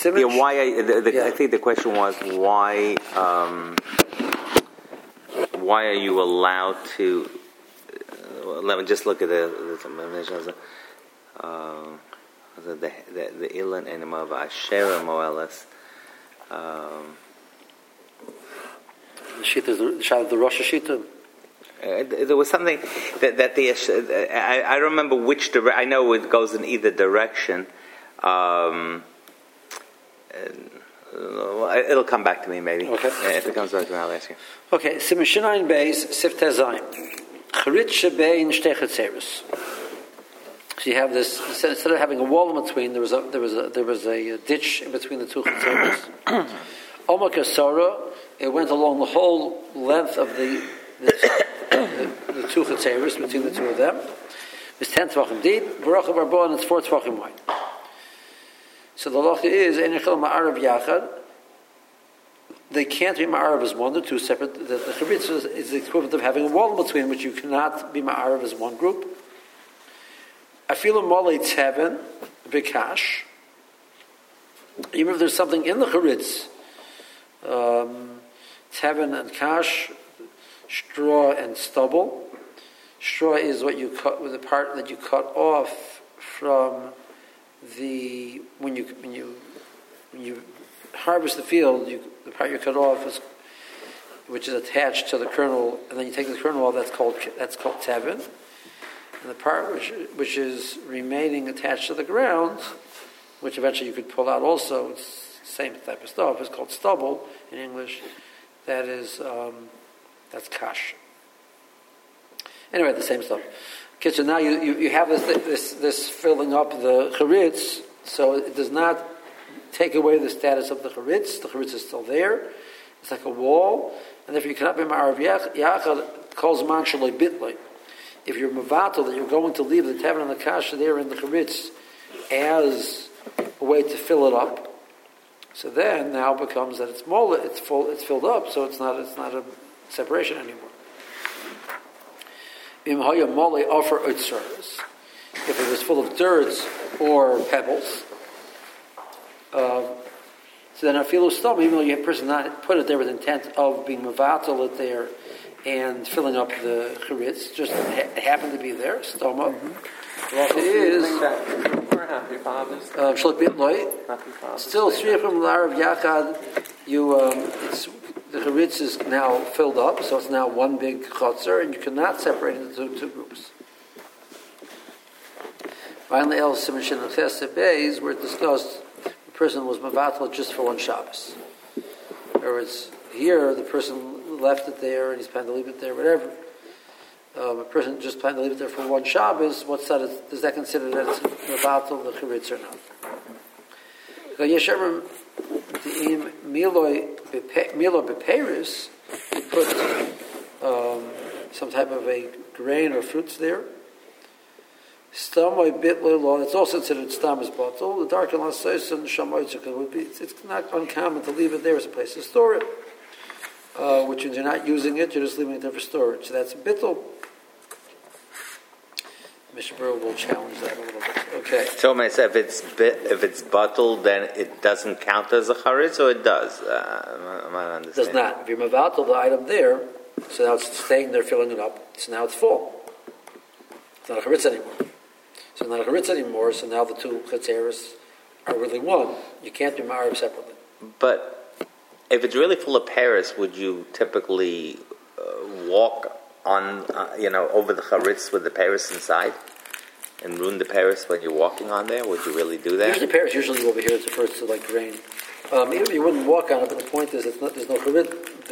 Simon? Yeah, why? I think the question was why are you allowed to? Let me just look at the Ilan Enema of Asherah Moelas. The Shita, the Rosh Shita. There was something that the I remember which I know it goes in either direction. It'll come back to me maybe. Okay. If it comes back to me, I'll ask you. Okay. Simshinayin Beis Sifteh Zayin. Charitz shebein shtei chetzeros. So you have this. Instead of having a wall in between, there was a ditch in between the two chetzeros. Omak Asara. It went along the whole length of the two chetzeros between the two of them. It's 10 tvachim deep. Baruch Barbo, and it's 4 tvachim wide. So the law is Einechel Ma'arav Yachad. They can't be Ma'arav as one. They're two separate. The Charitz is the equivalent of having a wall in between, which you cannot be Ma'arav as one group. Afilu Molei Tevin B'Kash. Even if there's something in the Charitz, Tevin and Kash, straw and stubble. Straw is what you cut with the part that you cut off from the when you harvest the field. The part you cut off is which is attached to the kernel, and then you take the kernel off. That's called tevin, and the part which is remaining attached to the ground, which eventually you could pull out. Also, it's the same type of stuff. It's called stubble in English. That is that's kash. Anyway, the same stuff. Okay, so now you have this filling up the charitz, so it does not take away the status of the charitz. The charitz is still there. It's like a wall, and if you cannot be ma'arav yachad, calls man shaloi bitloi. If you're mavatal, that you're going to leave the tevin and the kasha there in the charitz as a way to fill it up, so then now becomes that it's mola, it's full, it's filled up, so it's not a separation anymore. If it was full of dirt or pebbles, so then I feel stom, even though you have a person not put it there with intent of being mavatal it there and filling up the charitz, just it happened to be there, stoma. What it is still shrichim l'arav yachad. The charitz is now filled up, so it's now one big chotzer, and you cannot separate it into two groups. Finally, El Simon Shin Beis, where it discussed the person was mavatal just for one Shabbos. Whereas here, the person left it there, and he's planning to leave it there, whatever. A person just planned to leave it there for one Shabbos. What's that? Does that consider that it's mavatal the charitz or not? Milo beperis, you put some type of a grain or fruits there. Stamoy bitloy law. It's also considered stam as bottle. The dark and lasos and shamoytzuk would be. It's not uncommon to leave it there as a place to store it. Which means you're not using it; you're just leaving it there for storage. So that's bittul. Mishnah will challenge that a little bit. Okay. So if it's bottled, then it doesn't count as a charitz, or it does? I'm not understanding. It does not. If you're mavatal the item there, so now it's staying there, filling it up. So now it's full. It's not a charitz anymore. So it's not a charitz anymore. So now the two chetzeros are really one. You can't do ma'arav separately. But if it's really full of Paris, would you typically walk on, over the charitz with the Paris inside, and ruin the Paris when you're walking on there? Would you really do that? Usually Paris over here, it refers to like grain. Even you wouldn't walk on it, but the point is, there's no charitz.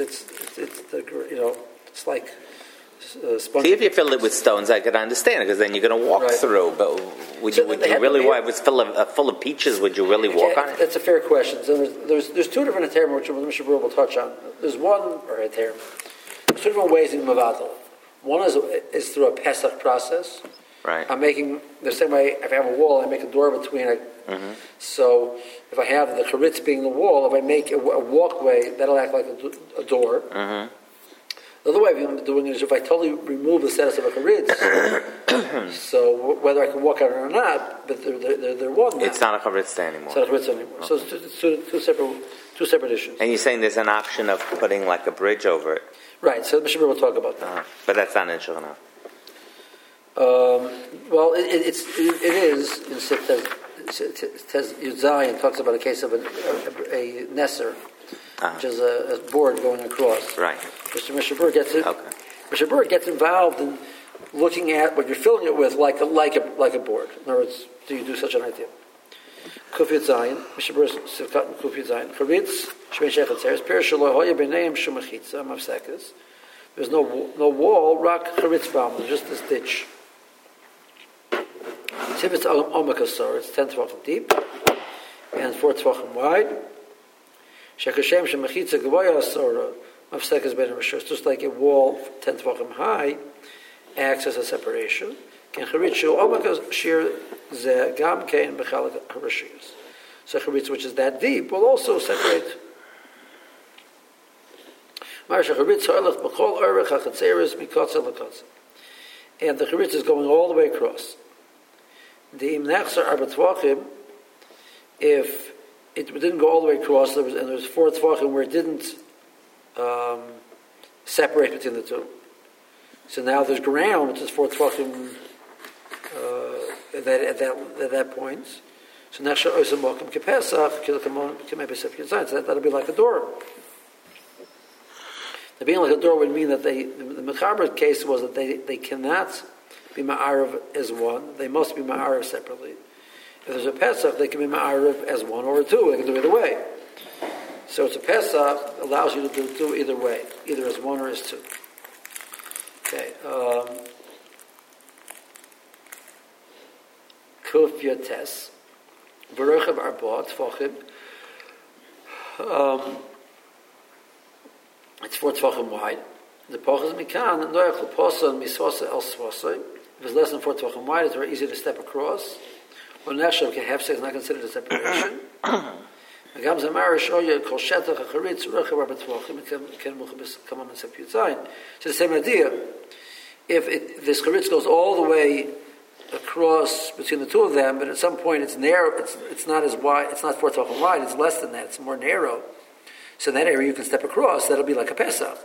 It's like sponge. See, if you fill it with stones, I could understand it, because then you're going to walk through. But would you really? Why? If it's full of peaches, would you really walk on it? That's a fair question. So there's two different heterim which Mr. Brewer will touch on. There's one heterim. There's two different ways in mavatal. One is through a Pesach process. Right. I'm making the same way. If I have a wall, I make a door between it. Mm-hmm. So if I have the charitz being the wall, if I make a walkway, that'll act like a door. Mm-hmm. The other way of doing it is if I totally remove the status of a charitz, so whether I can walk out or not, but they're one now. It's not a charitz anymore. It's not a charitz anymore. So it's two separate issues. And you're saying there's an option of putting like a bridge over it. Right, so Mishnah will talk about that. But that's not in Shulchan Aruch. Well, it is in Tez Yuzayin talks about a case of a Nesser, which is a board going across. Right. Mr. Mishabur gets it. Okay. Mishabur gets involved in looking at what you're filling it with like a board. In other words, do you do such an idea? Kufiyat Zayin, Mishabur Sivkat and Kufiyat Zayin. Charitz, Shmei Shechet Seres, Pirish Shelo Hoya B'neim Shumachitza, Mavsekas. There's no wall, rak charitz baum, there's just this ditch. Tivitz Omakasor, it's 10 tvachim deep and 4 tvachim wide. Shekashem Shemachitza Gavoya Asora, Mavsekas Ben Rishur, it's just like a wall 10 tvachim high, acts as a separation. Ken charitz Shu Omakas Shir Ze Gam Kein Bechalak Harashiyas. So charitz, which is that deep, will also separate. And the charitz is going all the way across. If it didn't go all the way across, there was 4 tvachim where it didn't separate between the two. So now there's ground, which is 4 tvachim at that point. So that'll be like a door. The being like a door would mean that the Mechaber case was that they cannot be Ma'arav as one. They must be Ma'arav separately. If there's a Pesach, they can be Ma'arav as one or two. They can do either way. So it's a Pesach allows you to do either way, either as one or as two. Okay. Kuf Yates. Baruch Arba Tfachim. It's 4 tvachim wide. The poch is mikan, and noach leposa and misvasa el svasa. If it's less than 4 tvachim wide, it's very easy to step across. Or neshav kehefsek is not considered a separation. Agam zamar shoya kol shetach hacharitz ruach rabba tvachim ken muchabis kamam and sepiyut zayin. So the same idea. If this charitz goes all the way across between the two of them, but at some point it's narrow. It's not as wide. It's not 4 tvachim wide. It's less than that. It's more narrow. So in that area you can step across. That'll be like a Pesach.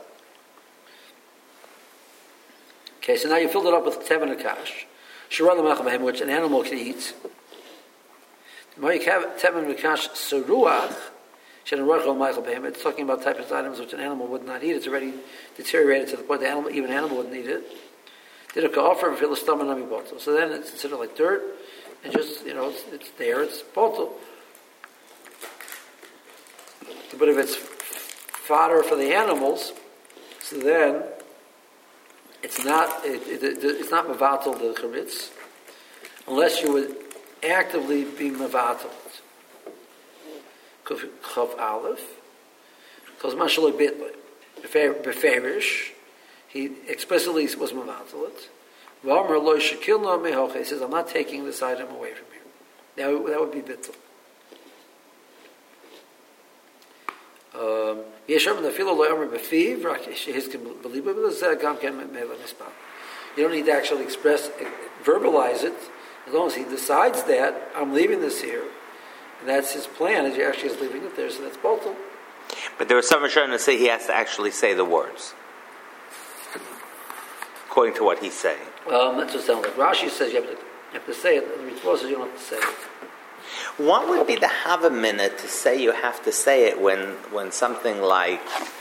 Okay, so now you filled it up with tev and akash, which an animal can eat. Tev and akash seruach, it's talking about types of items which an animal would not eat. It's already deteriorated to the point that even an animal wouldn't eat it. So then it's considered like dirt, and just it's there. It's bottle. But if it's fodder for the animals, so then it's not mevatel the charitz, unless you would actively be mevatel it. Chav Aleph, because Mashallah Beferish, he explicitly was mevatel it. V'amar lo shekilno mehoche, he says, I'm not taking this item away from you. That would be bittul. You don't need to actually verbalize it. As long as he decides that, I'm leaving this here, and that's his plan, as he actually is leaving it there, so that's botal. But there was some Rishonim that say he has to actually say the words, according to what he's saying. That's what sounds like. Rashi says you have to say it, and the Ritva says you don't have to say it. What would be the Hava minute to say you have to say it when something like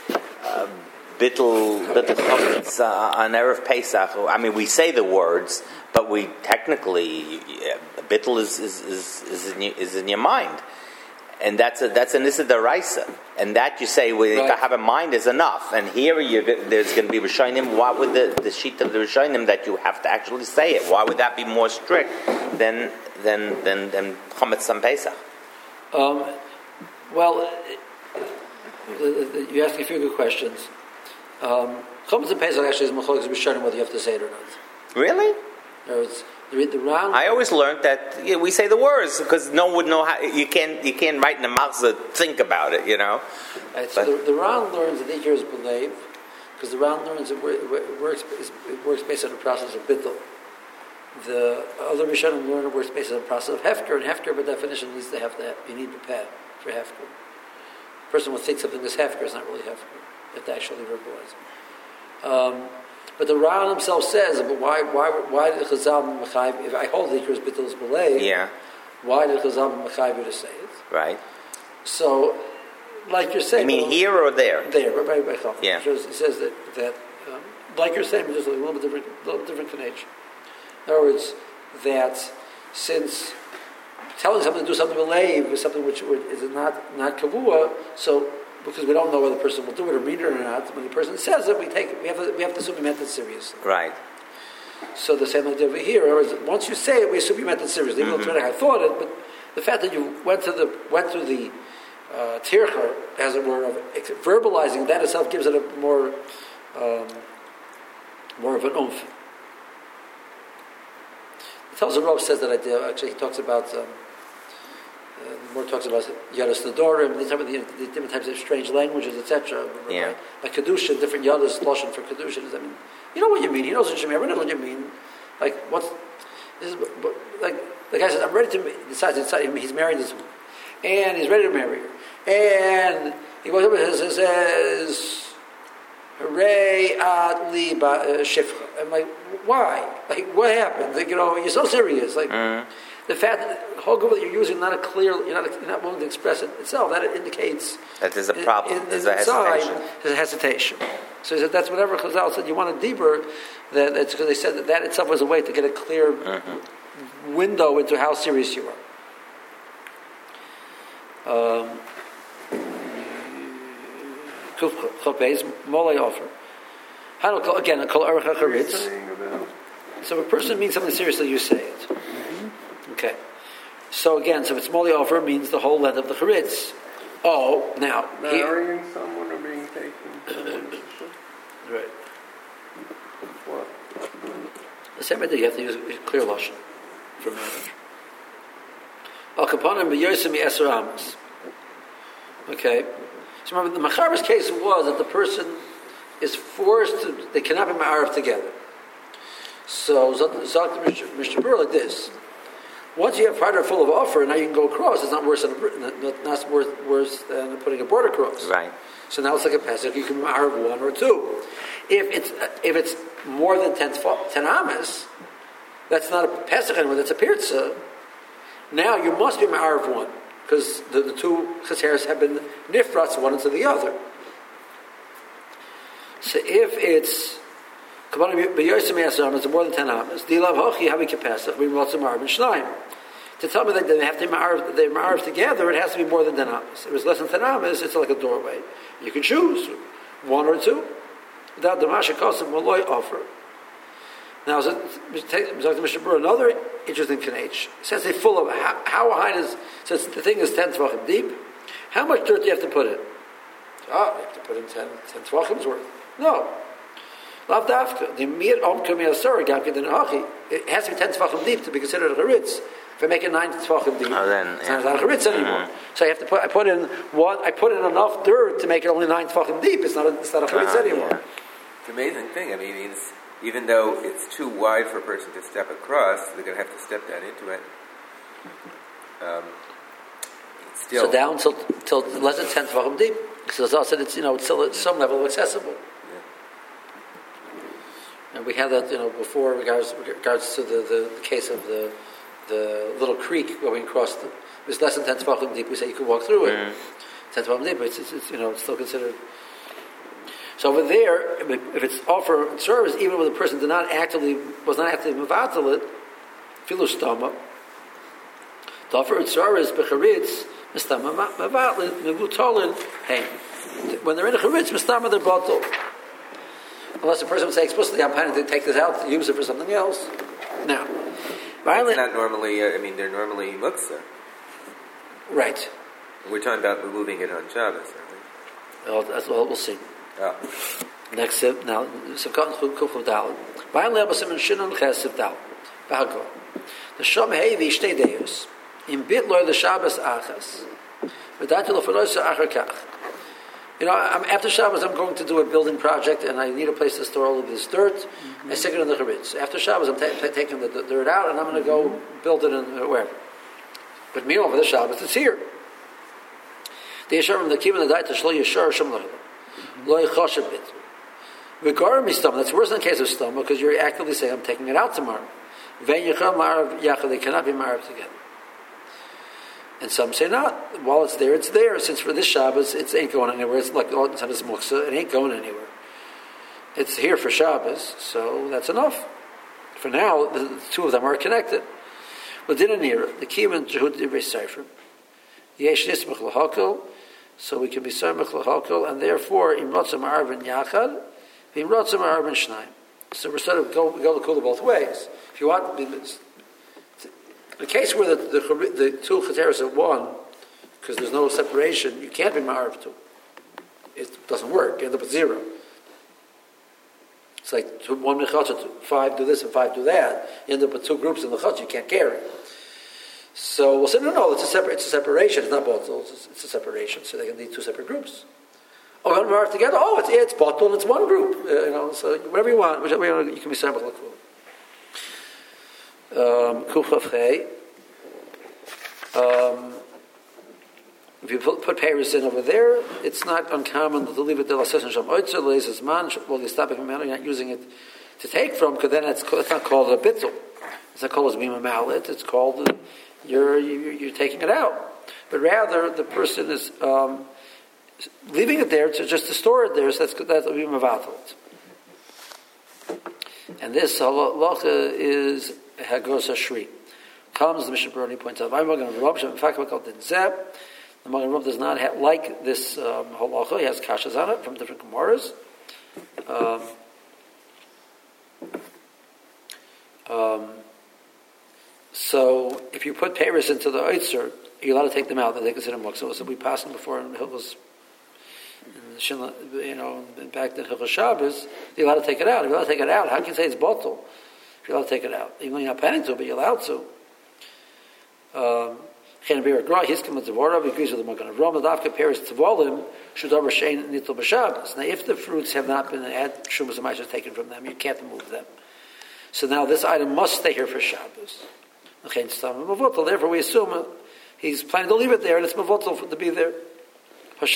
bittul chametz on Erev Pesach? I mean, we say the words, but we technically bittul is in your mind, and that's an issa deraisa, and that you say to have a mind is enough. And here there's going to be Rishonim. What would the sheet of the Rishonim that you have to actually say it? Why would that be more strict than chametz on Pesach? Well, you ask a few good questions. Chametz on Pesach actually is machlokes Rishonim whether you have to say it or not. Really? The round. I always learned that we say the words because no one would know how. You can't write in the machzah think about it, Right, so the round learns that each year is believe. because the Ran learns it works based on the process of bittul. The other Rishonim learn it works based on the process of hefker, and hefker by definition needs to have that. You need the pad for hefker. The person will think something is hefker is not really hefker. You have to actually verbalize it. But the Ran himself says, but why did Chazal Mechayiv, if I hold the Icarus bittul is belay, why did Chazal Mechayiv to say it? Right. So, like you're saying... I mean, here or there? There, by Chacham. Yeah. It says that like you're saying, just a little different connection. In other words, that since telling someone to do something b'leiv is something which is not kavua, so because we don't know whether the person will do it or mean it or not, when the person says it, we have to assume he meant it seriously. Right. So the same idea over here. In other words, once you say it, we assume you meant it seriously. Even though I thought it, but the fact that you went through the tircha, as it were, of verbalizing, that itself gives it a more of an oomph. The Telzer Rov says that idea. Actually, he talks about more talks about Yadas Nadorim, the different types of strange languages, etc. Yeah. Like Kedusha, different Yadas Lashon for Kedusha. I mean, you know what you mean. He knows what you mean. Everyone knows what you mean. Like like the guy says, I'm ready to decide. He's married this woman, and he's ready to marry her, and he goes up and says, "Hooray, ad li shifcha." I'm like, why? Like, what happened? Like, you're so serious. Like, the fact that the whole group that you're using not a clear, you're not willing to express it itself. That indicates that there's a problem. There's a hesitation. There's a hesitation. So he said that's whatever Chazal said. You want a deeper. That's because they said that itself was a way to get a clear window into how serious you are. Molay offer. Again, so if a person means something seriously, you say it. Okay. So again, so if it's molay offer, means the whole length of the charitz. Oh, now marrying someone or being taken. Right. What? The same idea. You have to use clear lashon for marriage. Al kapanim b'yosem eser amos. Okay. So remember, the Machar's case was that the person is forced to, they cannot be ma'arif together. So, Zok Mr. Burr like this. Once you have partner full of offer, now you can go across. It's not worse than worse than putting a board across. Right. So now it's like a pesach. You can be ma'arif one or two. If it's more than 10 amas, that's not a pesach anymore. That's a pirza. Now you must be ma'arif one. Because the two cheseres have been nifrats one into the other. So if it's more than 10 amas, to tell me that they have to be ma'arif together, it has to be more than 10 amas. If it's less than 10 amas, it's like a doorway. You can choose one or two. Without the masha kosim malloy offer. Now, Mr. Burr, another interesting kanech. It says they're full of how high does. Says the thing is 10 tvachim deep. How much dirt do you have to put in? You have to put in 10 tvachim's worth. No. Lav dafka. The mir om kumi asura gamkin den hachi. It has to be 10 tvachim deep to be considered a charitz. If I make it 9 tvachim deep, it's not a charitz anymore. So I have to I put in enough dirt to make it only 9 tvachim deep. It's not a charitz anymore. Yeah. It's an amazing thing. I mean, even though it's too wide for a person to step across, they're going to have to step down into it. Still, so down till less than 10 tvachim deep. So as I said, it's still at some level accessible. Yeah. And we had that before regards to the case of the little creek going across. It was less than 10 tvachim deep. We say you could walk through it. 10 tvachim deep, but it's still considered. So over there, if it's offer service, even when the person was not actively mevatel it, filustama, the offer service becharitz mistama mevatel mevutolin. Hey, when they're in a charitz, mistama they're bottled. Unless the person would say explicitly, "I'm planning to take this out to use it for something else." Now, it's not normally. They're normally muktzah. Right. We're talking about removing it on Shabbos, aren't we? That's what we'll see. Oh. Next now, Sivkot Kufov Dal. Baal Lebasim and Shinon Chesiv Dal. Bahagol. The Shom Hevi Shtei Deus. In Bit Loi the Shabbos Achas. V'dati Lo Feloisa Achar Kach. After Shabbos, I'm going to do a building project, and I need a place to store all of this dirt. I stick it in the charitz. After Shabbos, I'm taking the dirt out, and I'm going to go build it in wherever. But meanwhile, for the Shabbos, it's here. The Yesharim, the Kivin, the Daita, Shlo Yeshar, Shem Lo Yechoshev Bit. Regarding me stomach, that's worse than the case of stomach, because you're actively saying, I'm taking it out tomorrow. Vein Yecham Ma'arav Yachad, they cannot be Ma'arav together. And some say not. While it's there, it's there. Since for this Shabbos, it ain't going anywhere. It's like all the time it's muksa. It ain't going anywhere. It's here for Shabbos, so that's enough. For now, the two of them are connected. But didn't hear the kiyum jehud divrei sefer. Yesh nismach lahakol, so we can be samach lahakol, and therefore imrotzim arvin yachad, imrotzim arvin shnayim. So we're sort of go to kula both ways. If you want. The case where the two chateras are one, because there's no separation, you can't be ma'arav two. It doesn't work. You end up with zero. It's like one mechatza, 5 do this and 5 do that. You end up with two groups in the chatza you can't carry. So we'll say, no, it's a separation. It's not bottle. It's a separation. So they can be two separate groups. Oh, when we're together, it's bottle and it's one group. So whatever you want, you can be sample like cool. If you put Paris in over there, it's not uncommon to leave it there. You're not using it to take from, because then it's not called a bittul. It's not called as bima malit. It's called you're taking it out. But rather, the person is leaving it there to store it there. So that's bima vatal. And this halacha is Hagos Hashri. Comes the Mishnah Berurah points out. The Magen Rav does not like this halacha. He has kashas on it from different gemaras. So if you put Paris into the oitzer, you're allowed to take them out. That they consider muksa. So we passed them before in Hilchos. Back in Hilchos Shabbos, you're allowed to take it out. If you're allowed to take it out, how can you say it's bottle? If you're allowed to take it out, even though you're not planning to, but you're allowed to. He agrees with the Magen Avraham. The Dafka Paris Tavolim should over Shein Nitul B'Shabbos. Now, if the fruits have not been had Shumas and Maishas taken from them, you can't move them. So now this item must stay here for Shabbos. Therefore, we assume he's planning to leave it there, and it's Mavotel to be there. But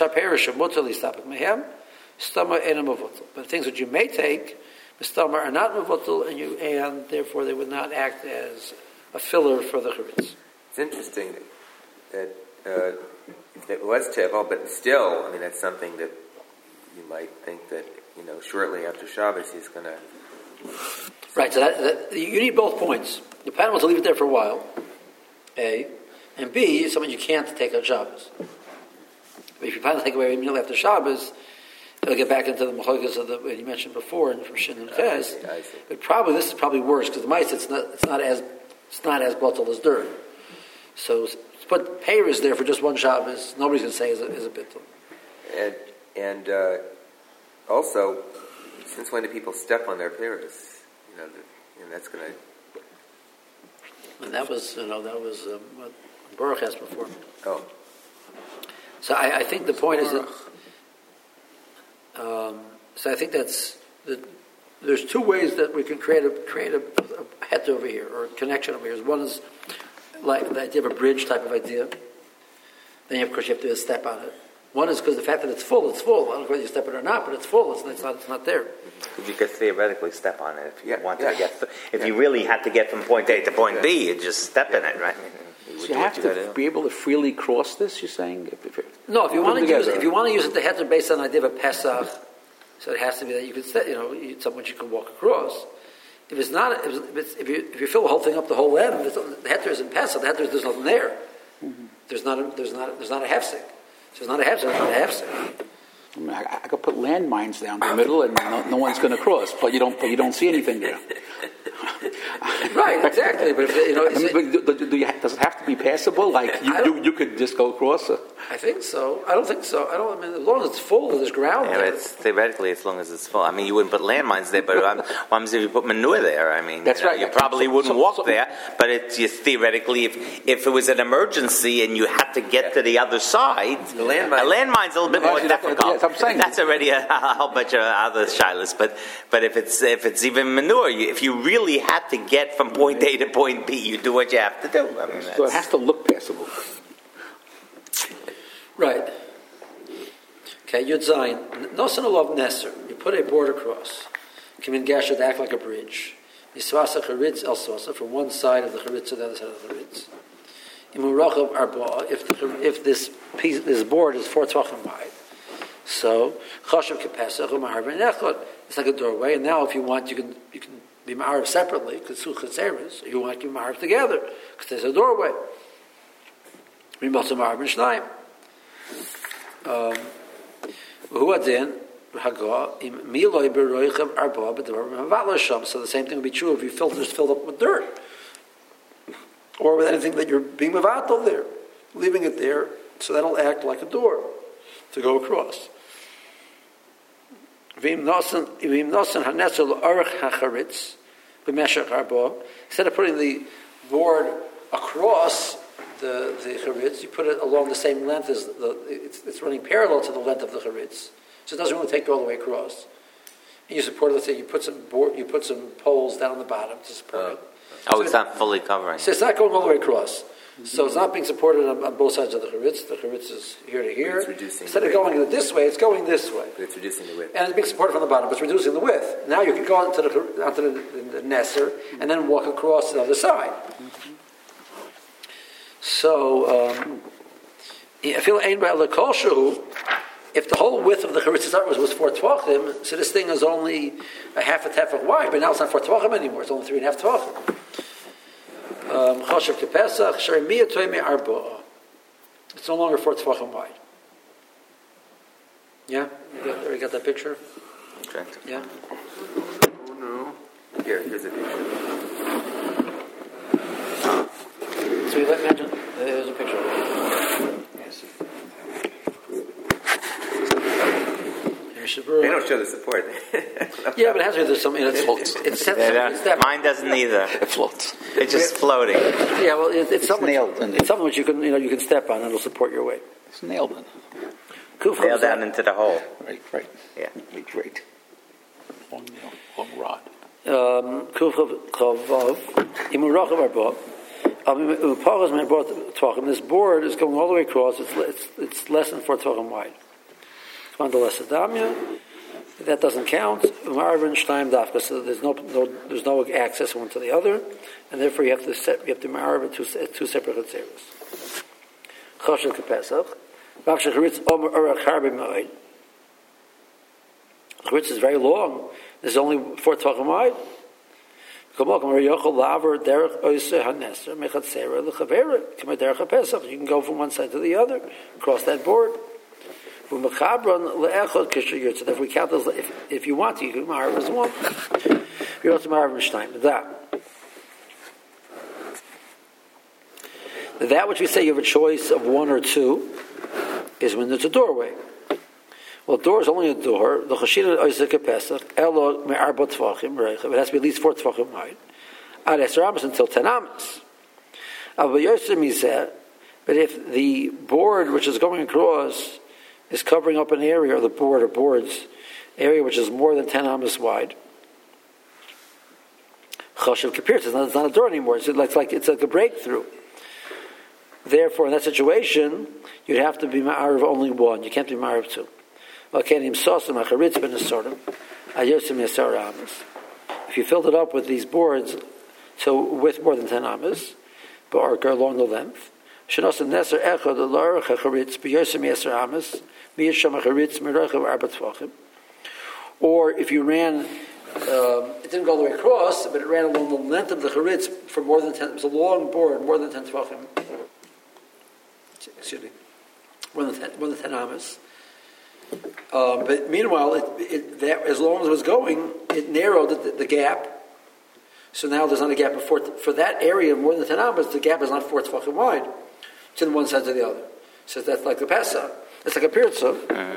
things that you may take, Mistama are not Mavotel, and therefore they would not act as a filler for the charitz. It's interesting that it was tevel, but still, that's something that you might think that shortly after Shabbos he's going to. Right. So that you need both points. The plan was to leave it there for a while, A, and B is something you can't take on Shabbos. But if you plan to take away immediately after Shabbos, it'll get back into the machokas of what you mentioned before from Shin and Ches. But this is probably worse because the mice it's not as bottle as dirt. So to put Paris there for just one Shabbos, nobody's going to say is a bittul. And also, since when do people step on their Paris? That's going to. And that was what Baruch asked before. Oh. So I think the point is that. So I think there's two ways that we can create a het over here or a connection over here. One is like the idea of a bridge type of idea. Then of course you have to do a step on it. One is because the fact that it's full. I don't know whether you step it or not, but it's full. It's not there. You could theoretically step on it if you wanted to get. If you really had to get from point A to point B, you just step in it, right? So you have to be able to freely cross this. You're saying? No, if you want to use it, the heter based on the idea of a Pesach, so it has to be that you could someone you can walk across. If it's not, if you fill the whole thing up the whole end, the heter isn't Pesach. The heter there's nothing there. Mm-hmm. There's not a hefsek. So it's not a hefsek. It's not a hefsek. I could put landmines down the middle, and no one's going to cross. But you don't see anything there. Right, exactly. But if, does it have to be passable? Like you could just go across it? I think so. I don't think so. I mean, as long as it's full, there's ground Yeah, there. but it's theoretically, as long as it's full. I mean, you wouldn't put landmines there, but what happens if you put manure there? I mean, That's right. You probably wouldn't walk there, but it's just theoretically, if it was an emergency and you had to get to the other side, The landmine. a landmine's a little bit more difficult. That's what I'm saying. That's already a whole bunch of other shilas. But if it's even manure, if you really had to get from point A to point B, you do what you have to do. I mean, So it has to look passable. Right. Okay, Yud Zayin. Nosan Olav Neser. You put a board across. Kimin Gasha to act like a bridge. Yisvasa Charitz El Sosa, from one side of the Charitz to the other side of the Charitz. Imurachav Arba, if this board is 4 tvachim wide. So, Chashav Kepesach, U'Maharvin Echot, it's like a doorway, and now if you want, you can be Ma'arv separately, because two Chetzeres, you want to be Ma'arv together, because there's a doorway. Mimasa Ma'arvin Shnaim. So the same thing would be true if you just filled up with dirt, or with anything that you're being mevatel there, leaving it there, so that'll act like a door to go across. Instead of putting the board across the charitz, you put it along the same length as it's running parallel to the length of the charitz, so it doesn't really take you all the way across. And you support it. Let's say you put some poles down on the bottom to support it. Oh, it's not fully covering. So it's not going all the way across. So it's not being supported on both sides of the charitz. The charitz is here to here. Instead of going this way, it's going this way. But it's reducing the width. And it's being supported from the bottom, but it's reducing the width. Now you can go onto the Nesser and then walk across to the other side. So, if the whole width of the charitz was 4 tvachim, so this thing is only a half a tefach wide, but now it's not 4 tvachim anymore, it's only 3.5 tvachim. Chashav kepesach, sharimiya toime arba'a. It's no longer 4 tvachim wide. Yeah? You got that picture? Okay. Yeah? Oh no. Here's a picture. So you imagine, there's a picture. They don't show the support. Yeah, but it has to be there's something. Mine doesn't either. It floats. It's just floating. Yeah, well, it's something. nailed in. It's something which you can step on and it'll support your weight. It's nailed in. Nail down into the hole. Right. Yeah. Right. Long rod. This board is going all the way across. It's less than 4 tvachim wide. That doesn't count. So there's no access one to the other, and therefore you have to marry two separate chetzeros. Choshev kepesach. The charitz is very long. There's only 4 tvachim wide. You can go from one side to the other, across that board. So if we count those, if you want to, you can marry as one. You also marry that which we say you have a choice of 1 or 2 is when there's a doorway. Well, door is only a door. The chashina oisek pesach elo me'arba tvachim reichav. It has to be at least 4 tvachim wide. Ad 10 amas until 10 amas. But if the board which is going across is covering up an area, or the board or boards area which is more than 10 amas wide, chashav kapirta. It's not a door anymore. It's like a breakthrough. Therefore, in that situation, you'd have to be ma'ariv only 1. You can't be ma'ariv 2. If you filled it up with these boards with more than 10 amas, or along the length, or if you ran, it didn't go all the way across, but it ran along the length of the charitz for more than 10. It was a long board, more than 10 tvachim. Excuse me, more than 10 amas. But meanwhile, that as long as it was going, it narrowed the gap So now there's not a gap of for that area more than 10 amas. The gap is not 4 tefachim wide. It's in one side to the other. So that's like the Pesach. It's like a pirza. Mm-hmm.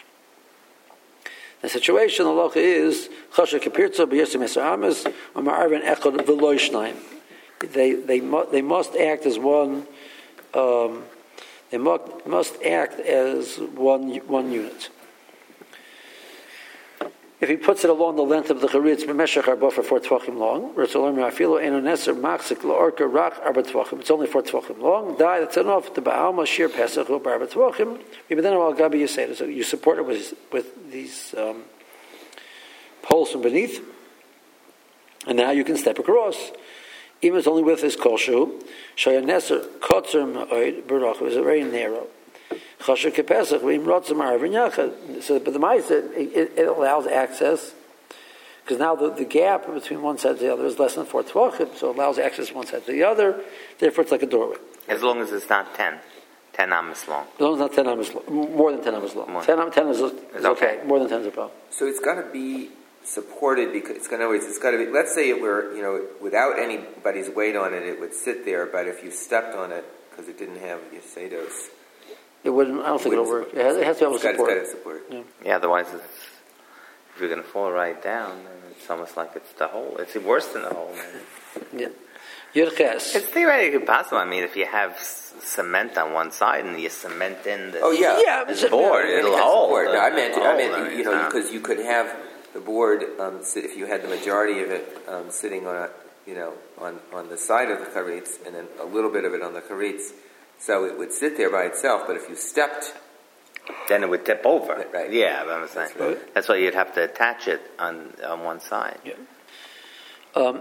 The situation, the halacha is chasha kapirza b'yosem eser amas or ma'arvin echad v'lo shnayim. They must act as one. They must act as one unit. If he puts it along the length of the charitz b'meshach arba for 4 tvachim long, it's only 4 tvachim long. That's enough. The ba'alma shir pesach or barba tvachim. Then al gabi yiseda. So you support it with these poles from beneath, and now you can step across. Even if it's only with his koshu, shayaneser kotzer ma'od barach is very narrow. Chasher kepesach v'im rotzim arvin yachad. So, but the ma'aser it allows access because now the gap between one side and the other is less than 4 tvachim, so it allows access from one side to the other. Therefore, it's like a doorway. As long as it's not 10 amas long. As long as it's not 10 amas long, more than 10 amas long. 10 is okay. More than 10 is a problem. So it's got to be supported because it's got to be. Let's say it were without anybody's weight on it, it would sit there. But if you stepped on it because it didn't have yasedos, it wouldn't. I don't think it'll work. It has to be able to support. It's got to support. Yeah. Otherwise, if you're going to fall right down, then it's almost like it's the hole. It's worse than the hole. Yeah. Yirches. It's theoretically possible. I mean, if you have cement on one side and you cement in the board, it'll hold. No, I meant because you could have the board if you had the majority of it sitting on on the side of the charitz and then a little bit of it on the charitz, so it would sit there by itself. But if you stepped, then it would tip over. Right? Yeah, I'm saying that's why you'd have to attach it on one side. Yeah. One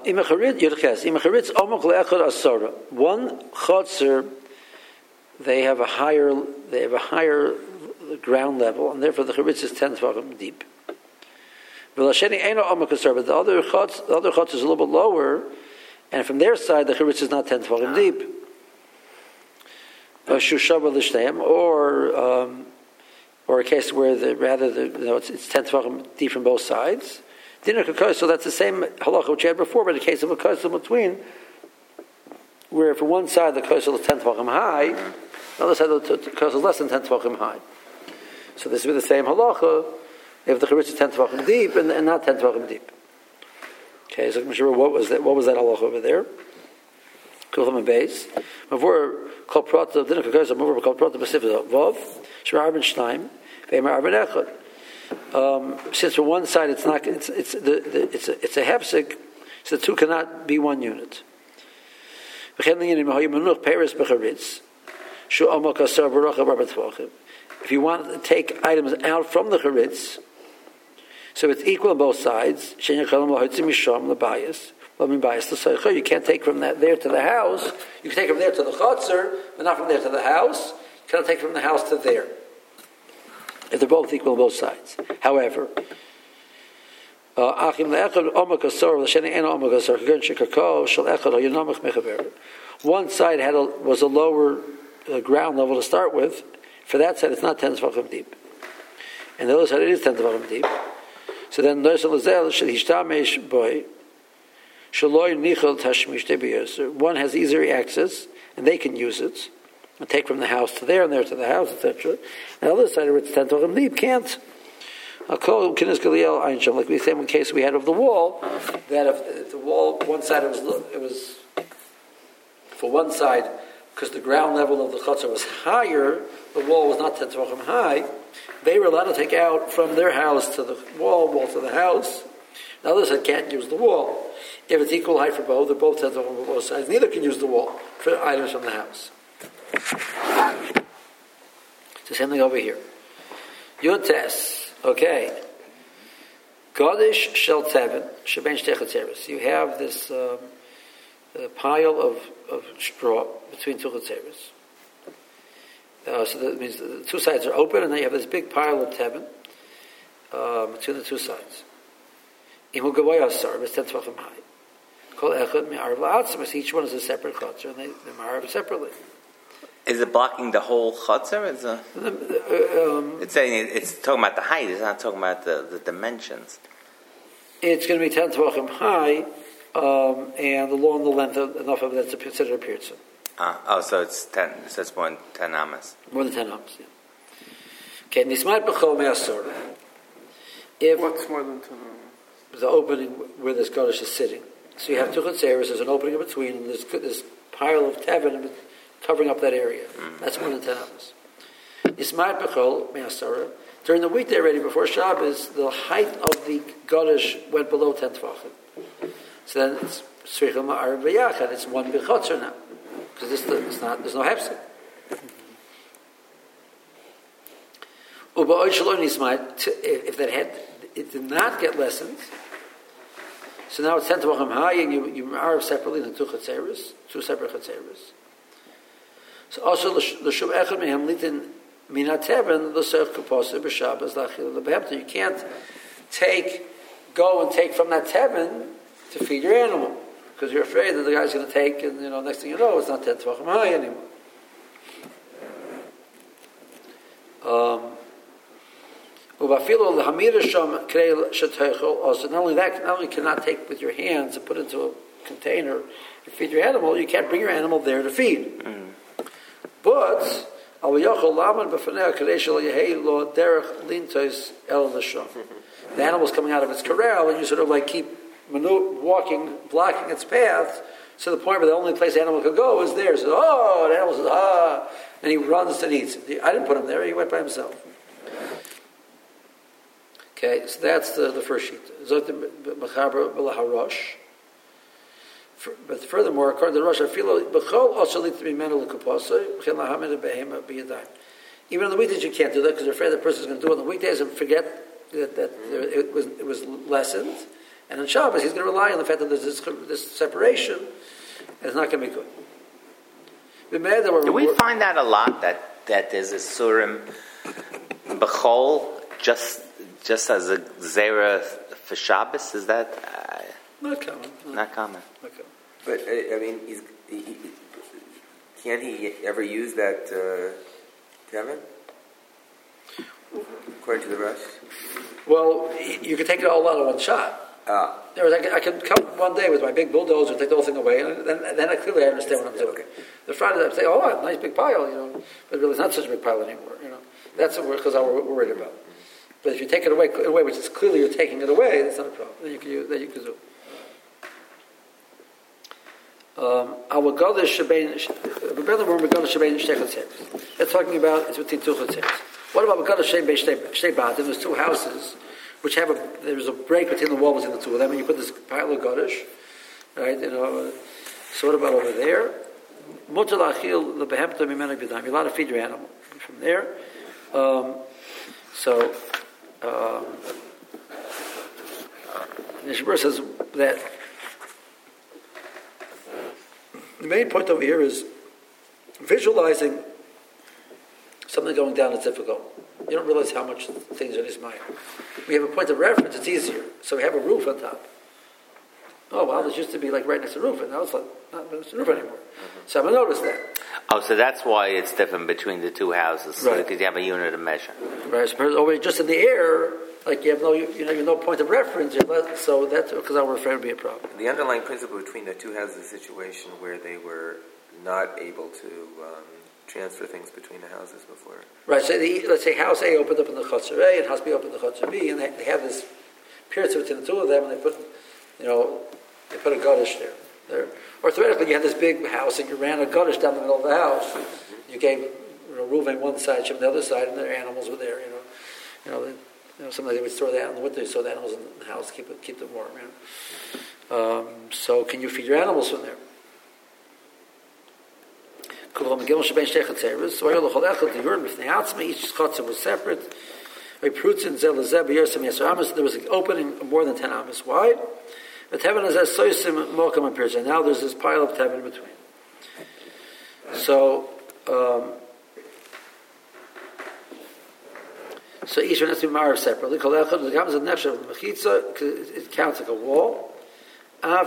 chotzer, they have a higher ground level, and therefore the charitz is 10 tvachim deep. But the other chotzer is a little bit lower, and from their side the charitz is not 10 tvachim deep. Or a case where it's 10 tvachim deep from both sides. So that's the same halacha which you had before, but in the case of a kosel between, where for one side the kosel is 10 tvachim high, the other side the kosel is less than 10 tvachim high. So this would be the same halacha if the charitz is 10 tvachim deep and not 10 tvachim deep. Okay, so I'm sure what was that halacha over there? Kulcham and base. Mavur kol prata dinner kosel mavur kol prata b'sifah vav shvar arben shnaim ve'emar arben echad. Since from one side it's not, it's a hefsek, so the two cannot be one unit. If you want to take items out from the charitz, so it's equal on both sides. You can't take from there to the house. You can take from there to the chotzer, but not from there to the house. You cannot take from the house to there. If they're both equal on both sides. However, one side was a lower ground level to start with. For that side, it's not 10 tvachim deep, and the other side it is 10 tvachim deep. So then, one has easier access, and they can use it. And take from the house to there, and there to the house, etc. And the other side where it's 10 tvachim deep can't. Like we said in the case we had of the wall, that if the wall, one side it was for one side, because the ground level of the chutzah was higher, the wall was not 10 tvachim high, they were allowed to take out from their house to the wall to the house. The other side can't use the wall. If it's equal height for both, they're both 10 tvachim on both sides, neither can use the wall for items from the house. It's the same thing over here. Yotes, okay. Godish shel tevin sheben shtei chatzeros. You have this pile of straw between two chatzeros. So that means the two sides are open, and then you have this big pile of tevin between the two sides. Imu gavoy asar, it's 10 tvachim high. Kol echad me'arav la'atzmas. Each one is a separate chotzer, and they ma'arav separately. Is it blocking the whole chutzner? It's saying it's talking about the height. It's not talking about the dimensions. It's going to be 10 tvachim high, and along the length of enough of it that's considered a pirza. So it's 10. So it's more than 10 amas. More than 10 amas. Yeah. Okay, nismat b'chol me'asor. If What's more than 10? the opening where this Kodesh is sitting, so you have two chutzeres, there's an opening in between, and there's this pile of tevin covering up that area. That's more than 10 amas. Nismat b'chol me'asor. During the weekday already before Shabbos, the height of the Kodesh went below 10 tvachim. So then it's Srichel Ma'ar V'yachad. It's one B'chotzer now. Because there's no hefsek. If it did not get lessened, so now it's 10 tvachim high, and you are separately in the two separate chatzeres. So also, l'shum echad mehem litin minat tevin l'sech kuposa b'shabbos l'achil l'behemta. You can't go and take from that tevin to feed your animal, because you're afraid that the guy's going to take, and next thing you know, it's not 10 tvachim high anymore. Also, not only cannot take with your hands and put into a container to feed your animal, you can't bring your animal there to feed. But the animal's coming out of its corral, and you sort of like keep walking, blocking its path, to the point where the only place the animal could go is there. So, the animal says, and he runs and eats. I didn't put him there, he went by himself. Okay, so that's the first sheet. But furthermore, according to the Rosh, even on the weekdays you can't do that because you're afraid the person's going to do it on the weekdays and forget that it was lessened. And on Shabbos, he's going to rely on the fact that there's this separation, and it's not going to be good. Do we find that a lot, that there's a surim b'chol just as a zera for Shabbos? Is that not common? Not common. But can he ever use that tevin? According to the Rush? Well, you can take it all out of one shot. I can come one day with my big bulldozer and take the whole thing away, and then I clearly understand what I'm doing. Okay. The Friday I say, a nice big pile, but really it's not such a big pile anymore. That's what because we're worried about. But if you take it away in a way which is clearly you're taking it away, that's not a problem. Then you can do. They're talking about it's between two chatzeres. What about Begadah Shtei Batim? There's two houses which there's a break between the wall between the two of them, and you put this pile of Gadish, right? So what about over there? Mutar la'achil lebehemta mimenu b'yadayim. You're allowed to feed your animal from there. The Shabbat says that the main point over here is visualizing something going down is difficult. You don't realize how much things are in his mind. We have a point of reference, it's easier. So we have a roof on top. Oh, well, this used to be like right next to the roof, and now it's like not next to the roof anymore. So I'm going to notice that. Oh, so that's why it's different between the two houses, right? Because you have a unit of measure. Right. So over just in the air, like you have you have no point of reference. So that's because I was afraid it would be a problem. The underlying principle between the two houses is a situation where they were not able to transfer things between the houses before. Right. So let's say house A opened up in the Chutzer A and house B opened in the Chutzer B, and they have this period between the two of them, and they put a Gadish there. Or theoretically, you had this big house and you ran a Gadish down the middle of the house. You gave Reuven one side, Shimon the other side, and their animals were there. Sometimes they would store the animals with them, so the animals in the house keep them warm. So can you feed your animals from there? Each chutzner was separate. There was an opening more than 10 amas wide. But Tevin is as soisim mokum appears, and now there's this pile of Tevin in between. So each one has to be marred separately. It counts like a wall. It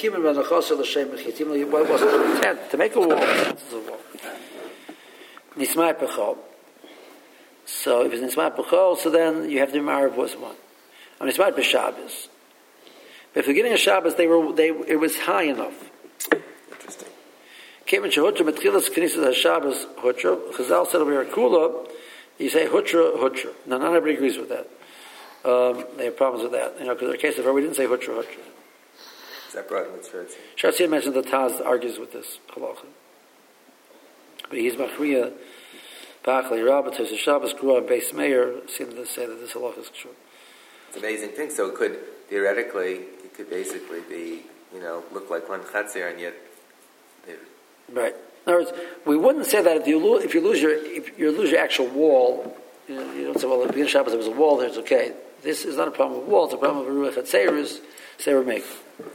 wasn't the intent to make a wall. It's a wall. Nismai Pechol. So if it's Nismai Pechol, so then you have to be marred was one. Nismai B'Shabbos. At the beginning of Shabbos, it was high enough. Interesting. Kevin Shehutra Metchilas Knesset Shabbos Hutra. Chazal said over Kula, you say Hutra. No, not everybody agrees with that. They have problems with that, because in the case of her, we didn't say Hutra. Is that brought in the church? Shatzia mentioned that Taz argues with this halacha, but he's Machriya Bachli Rabbah says Shabbos grew on Beis Meir seem to say that this halacha is true. It's an amazing thing. So it could basically be, look like one chatzir, and yet. Right. In other words, we wouldn't say that if you lose your actual wall, you don't say, well, at the beginning of Shabbos there was a wall there, it's okay. This is not a problem with wall, it's a problem with Ruach HaTzeirus, Seir Meik.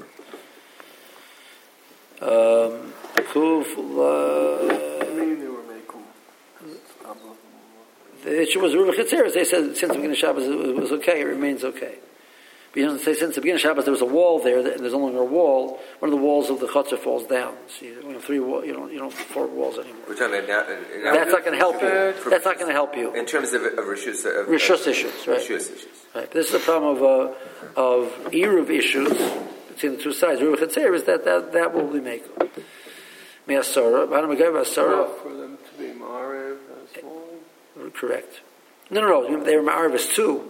The issue was Ruach HaTzeirus. They said since the beginning of Shabbos it was okay, it remains okay. But you don't say since the beginning of Shabbos there was a wall there, and there's no longer a wall. One of the walls of the chutzner falls down. So you have three walls. You don't have four walls anymore. We're talking about now that's not going to help you. That's not going to help you in terms of rishus issues, right? Rishus issues. Right. This is a problem of eruv issues between the two sides. Ruach HaTzeirus that will be made. Me'asara. For them to be ma'ariv as well. Correct. No. They were ma'arvis too.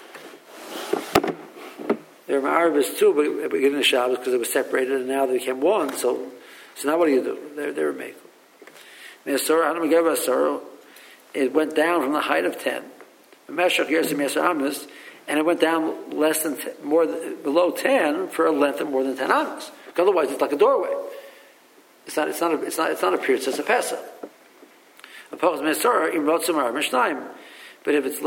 They were ma'arvis too, but at the beginning of Shabbos because they were separated, and now they became one. So now what do you do? They were made. It went down from the height of 10. And it went down below 10 for a length of more than 10 amas. Otherwise, it's like a doorway. It's not a pierce. It's a pesa. But if it's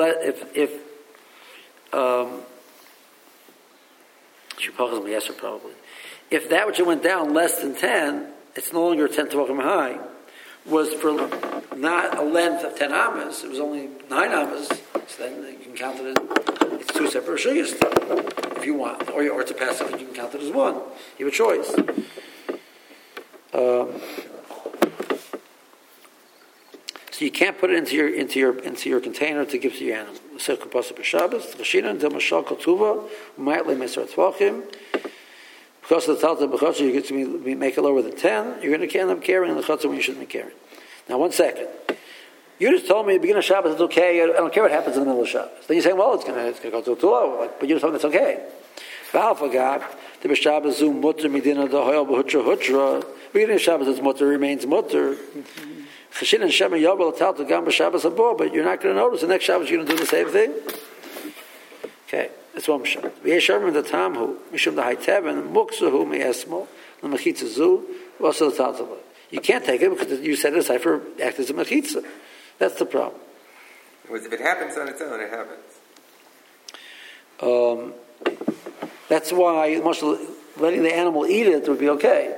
probably. If that which went down less than 10, it's no longer 10 tefachim high, was for not a length of 10 amas, it was only 9 amas, so then you can count it, it's two separate rishuyos if you want, or it's a passive, you can count it as one. You have a choice. So you can't put it into your container to give to your animal. So because of the talta b'chotzer you get to make it lower than 10, you're going to end up carrying the chotzer when you shouldn't be carrying. Now, 1 second. You just told me at the beginning of Shabbos it's okay. I don't care what happens in the middle of Shabbos. Then you say, well, it's going to go too low. But you just told me it's okay. The b'Shabbos zoom mutter midina dahoyel b'hutra hutra. Beginning of Shabbos it's mutter remains mutter. Chashin and Shem and Yobel talta gam b'Shabbos abor. But you're not going to notice the next Shabbos you're going to do the same thing. Okay, that's one pshat. V'yeshavim the tamhu mishum the hayteven muksuhu me'esmo the mechitza zu also the talta. You can't take it because you set it aside for act as a mechitza. That's the problem. If it happens on its own, it happens. That's why letting the animal eat it would be okay.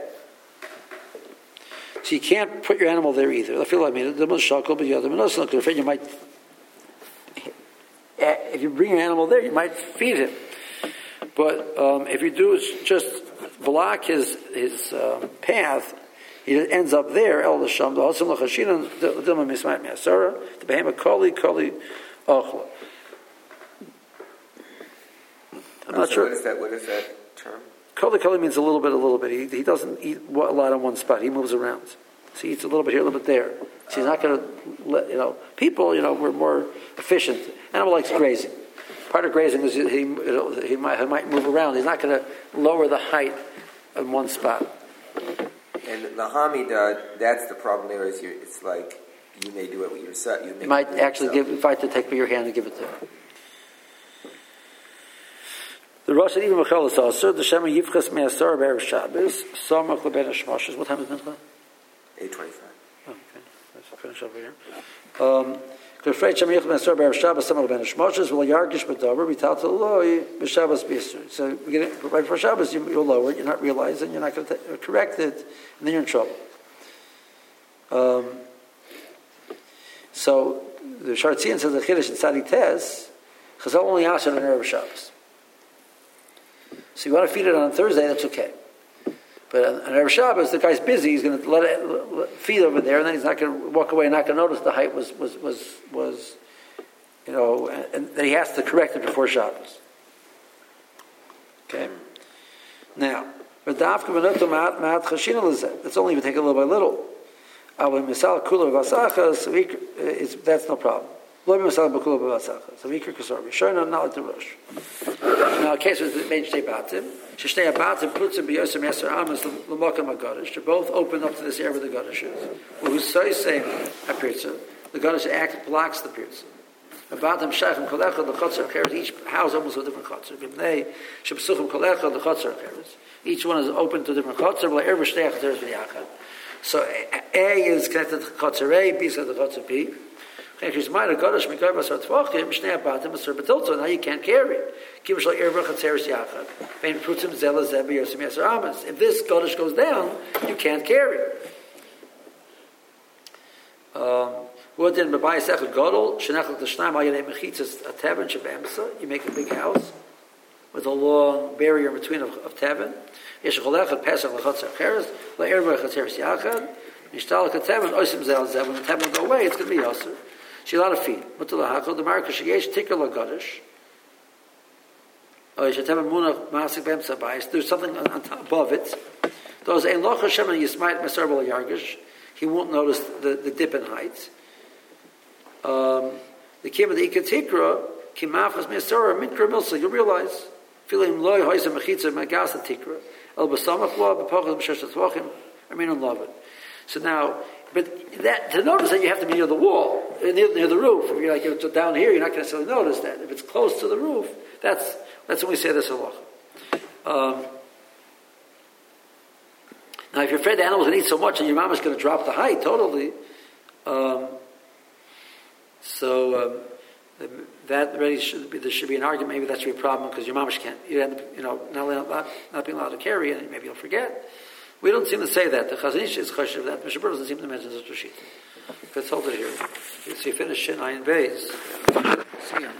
So you can't put your animal there either. I feel like the mashakal, but the other afraid you might. If you bring your animal there, you might feed him. But if you do just block his path, he ends up there. El l'sham the hasim l'chashinan dilma mismat me'asara the behema koli ochla. I'm not sure. What is that term? Koli means a little bit. He doesn't eat a lot in one spot. He moves around. So he eats a little bit here, a little bit there. So he's not going to let, people, we're more efficient. Animal likes grazing. Part of grazing is he might move around. He's not going to lower the height in one spot. And the Hamida, that's the problem there is it's like you may do it with yourself. You might actually fight to take your hand and give it to him. The Rosh even Mechal is also the Shema Yivchas Me'asar Be'er Shabbos Samach LeBen Hashmoshes. What time is Mincha? 8:25. Okay, let's finish over here. K'frei Shema Yivchas Me'asar Be'er Shabbos Samach LeBen Hashmoshes V'lo Yargish B'Dover V'tal T'Loi B'Shabbos B'Yisur. So right before Shabbos you'll lower it. You're not realizing. You're not going to correct it, and then you're in trouble. So the Shartzian says the Chiddush in Tzadi Tes Chazal only asked on Erev Shabbos. So you want to feed it on Thursday, that's okay. But on Erev Shabbos, the guy's busy. He's going to let it feed over there, and then he's not going to walk away and not going to notice the height was and then he has to correct it before Shabbos. Okay. Now, it's only even taken little by little. That's no problem. So not like the Rosh. Now, in case of the main Shtei Batim, Shtei Batim puts in B'yosem Yasser Amas L'Mokam HaGodesh. They're both open up to this area where the Godesh is. Well, who's so saying a Pirza? The Godesh act blocks the Pirza. Batim Shachim Kolecha the Chotzer Acheres. Each house opens to a different Chotzer. Gimnei Shebsuchim Kolecha the Chotzer Acheres. Each one is open to a different Chotzer. But every Shtei Acheres V'Yachad. So A is connected to Chotzer A, B is connected to Chotzer B. Now you can't carry. If this Godesh goes down, you can't carry. You make a big house with a long barrier in between of Tevin. When the Tevin go away, it's going to be Yosser. She's allowed to feed. But the Marka Sheyesh Tikar LaGadish. There's something on top above it. Those Ein Loch Hashem and Yismait Meserbal Yargish. He won't notice the dip in height. The Kim of the Ikatikra, Kimafas Mesora, Minkra Milsa, you'll realize. Feeling loy hoisa mechitza magasa tikra. El basamach law, b'pochas b'sheshat tvachim. I mean, I love it. So now, but that, to notice that you have to be near the wall, near the roof. If you're like down here, you're not going to necessarily notice that. If it's close to the roof, that's when we say this halacha. Now, if you're afraid the animal's going to eat so much and your mom is going to drop the height totally, that already there should be an argument. Maybe that should be a problem because your mom can't. You end up, not being allowed to carry, and maybe you'll forget. We don't seem to say that. The Chazon Ish is chashiv that. Mr. Burr doesn't seem to mention such a sheet. Let's hold it here. So you finish Shin Ayin Beis. See ya.